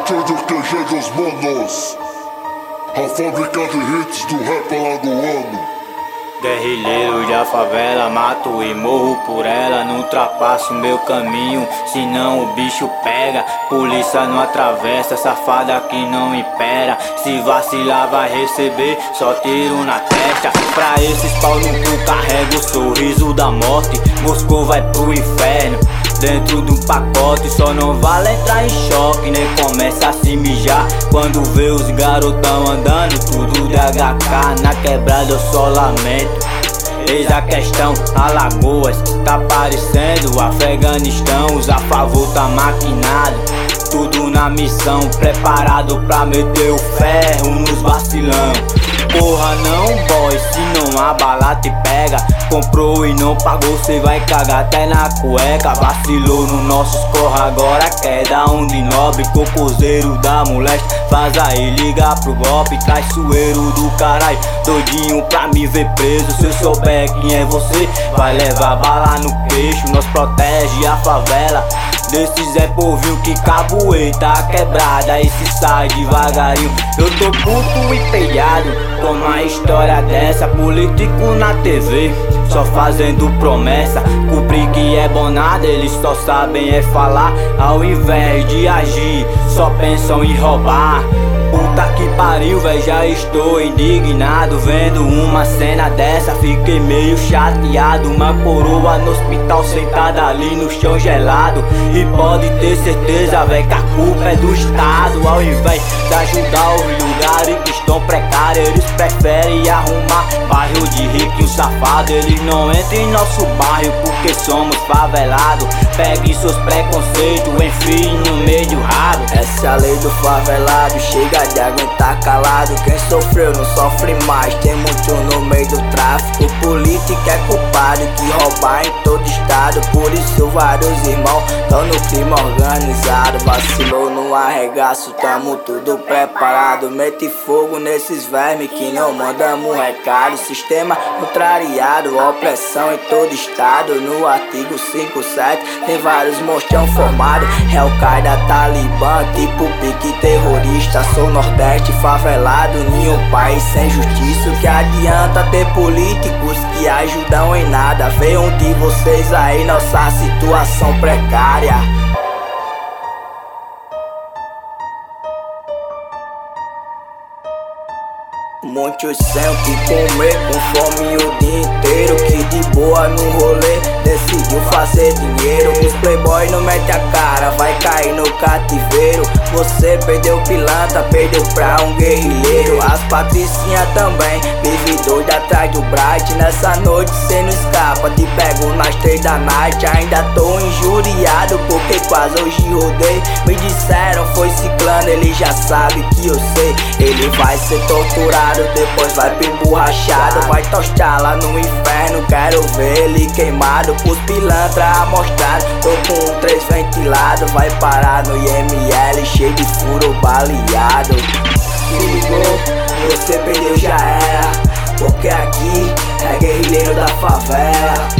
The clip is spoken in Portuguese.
Estúdio QG dos Manos, a fábrica de hits do rap alagoano. Guerrilheiro da favela, mato e morro por ela. Não ultrapasso meu caminho, senão o bicho pega. Polícia não atravessa, safada que não impera. Se vacilar vai receber só tiro na testa. Pra esses pau no cu carrega o sorriso da morte. Moscou vai pro inferno dentro de um pacote. Só não vale entrar em choque, nem começa a se mijar quando vê os garotão andando tudo de HK. Na quebrada eu só lamento. Eis a questão, Alagoas tá parecendo Afeganistão. Os a favor tá maquinado, tudo na missão, preparado pra meter o ferro nos vacilão. Porra não boy, se não a bala te pega. Comprou e não pagou, cê vai cagar até na cueca. Vacilou no nosso corre, agora quer dar um de nobre. Cocoseiro da moleste, faz aí ligar pro golpe. Traiçoeiro do caralho, doidinho pra me ver preso. Se eu souber quem é você, vai levar bala no queixo. Nós protege a favela desses é povinho que cabueta a quebrada e se sai devagarinho. Eu tô puto e telhado com uma história dessa. Político na TV, só fazendo promessa. Cumprir que é bom nada, eles só sabem é falar. Ao invés de agir, só pensam em roubar. Puta que pariu, véi, já estou indignado vendo uma cena dessa. Fiquei meio chateado, uma coroa no hospital sentada ali no chão gelado. E pode ter certeza, véi, que a culpa é do Estado. Ao invés de ajudar os lugares que estão precários, eles preferem arrumar bairro de rico e safado. Eles não entram em nosso bairro porque somos favelados. Peguem seus preconceitos, enfim no meio do rabo. Essa é a lei do favelado, chega de aguentar calado. Quem sofreu não sofre mais, tem muito no meio do tráfico. Político é culpado que roubar em todo estado. Por isso vários irmãos tão no crime organizado. Vacilou no arregaço, tamo tudo preparado. Mete fogo nesses vermes que não mandamos recado. Sistema contrariado, opressão em todo estado. No artigo 57 tem vários monstrão formados. Al-Qaeda, Talibã, tipo pique terrorista. Sou nordeste favelado, nenhum país sem justiça. Que adianta ter políticos que ajudam em nada. Vê um de vocês aí, nossa situação precária. Muitos sem o que comer, com fome o dia inteiro. Que de boa no rolê decidiu fazer dinheiro. Os playboy não mete a cara, vai cair no cativeiro. Você perdeu pilantra, perdeu pra um guerrilheiro. As patricinhas também, vive doida atrás do Bright. Nessa noite cê não escapa, te pego nas 3 da night. Ainda tô injuriado porque quase hoje rodei. Me disseram foi ciclano, ele já sabe que eu sei. Ele vai ser torturado, depois vai pro emborrachado. Vai tostar lá no inferno, quero ver ele queimado. Pros pilantra amostrado, tô com um 3 ventilado. Vai parar no IML, cheio de furo baleado. Se ligou, você perdeu já era. Porque aqui é guerrilheiro da favela.